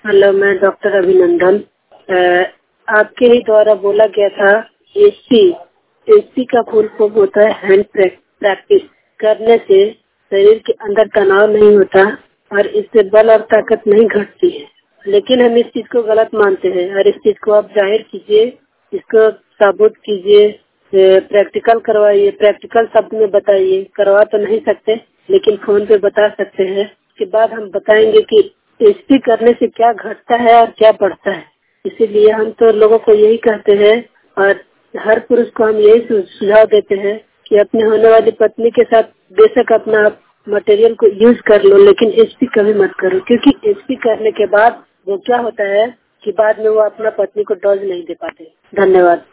Hello, मैं doctor अभिनंदन। आपके ही द्वारा बोला गया था एसपी एसपी का फुल फॉर्म होता है हैंड प्रैक्टिस। करने से शरीर के अंदर तनाव नहीं होता और इससे बल और ताकत नहीं घटती है। लेकिन हम इस चीज को गलत मानते हैं और इस चीज को आप जाहिर कीजिए, इसको साबुत कीजिए, प्रैक्टिकल करवाइए, प्रैक्टिकल शब्द में बताइए। करवा तो नहीं सकते लेकिन फोन पे बता सकते हैं। उसके बाद हम बताएंगे कि एसपी करने से क्या घटता है और क्या बढ़ता है। इसीलिए हम तो लोगों को यही कहते हैं और हर पुरुष को हम यही सुझाव देते हैं कि अपने होने वाली पत्नी के साथ बेशक अपना मटेरियल को यूज कर लो, लेकिन एसपी कभी मत करो, क्योंकि एसपी करने के बाद वो क्या होता है कि बाद में वो अपना पत्नी को डोज नहीं दे पाते। धन्यवाद।